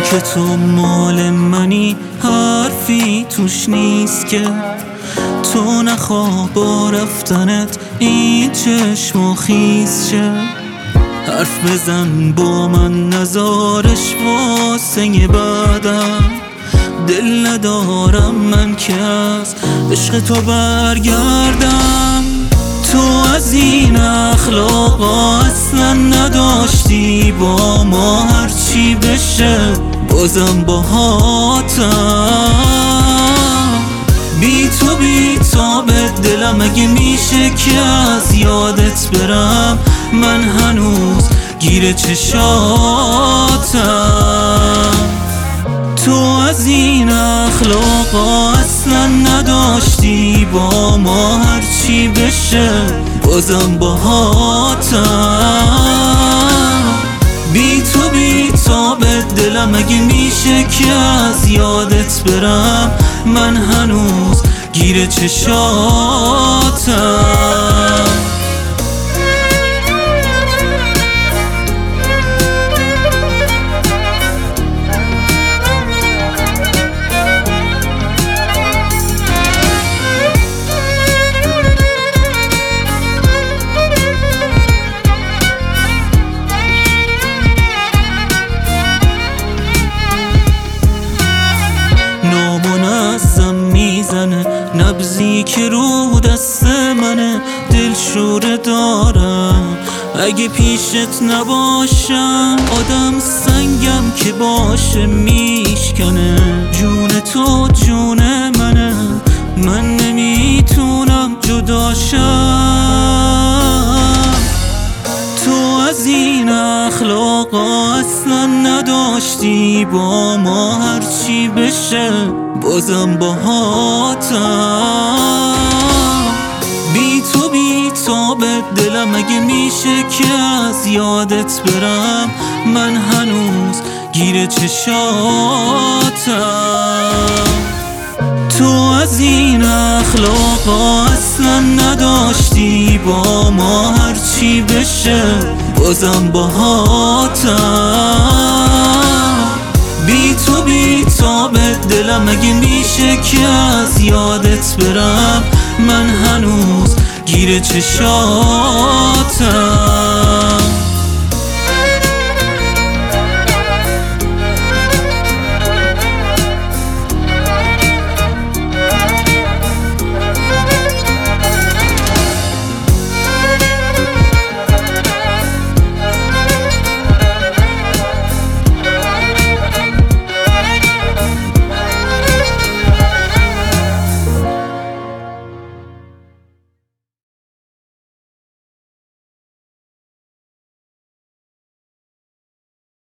که تو مال منی حرفی توش نیست که تو نخواه با رفتنت این چشم و خیز شه. حرف بزن با من نزارش واسه بعدم، دل ندارم من که از عشق تو برگردم. تو از این اخلاقا اصلا نداشتی، با ما هرچی بشه بازم باهاتم. بی تو بی تابت دلم اگه میشه که از یادت برم، من هنوز گیر چشاتم. تو از این اخلاقا اصلا نداشتی، با ما هرچی بشه بازم باهاتم. بی تو بی تابت دلم اگه میشه که از یادت برم، من هنوز گیر چشاتم. نامنظم میزنه نبضی که رو دست منه، دلشوره دارم اگه پیشت نباشم. آدم سنگم که باشه میشکنه، جون تو جون منه، من نمیتونم جداشم. تو از این اخلاقا اصلا نداشتی، با ما هرچی بشه بازم باهاتم. بی تو بی تابت دلم اگه میشه که از یادت برم، من هنوز گیر چشاتم. تو از این اخلاقا اصلا نداشتی، با ما هرچی بشه بازم باهاتم. بی تو بی تابت دلم اگه میشه که از یادت برم، من هنوز گیر چشاتم.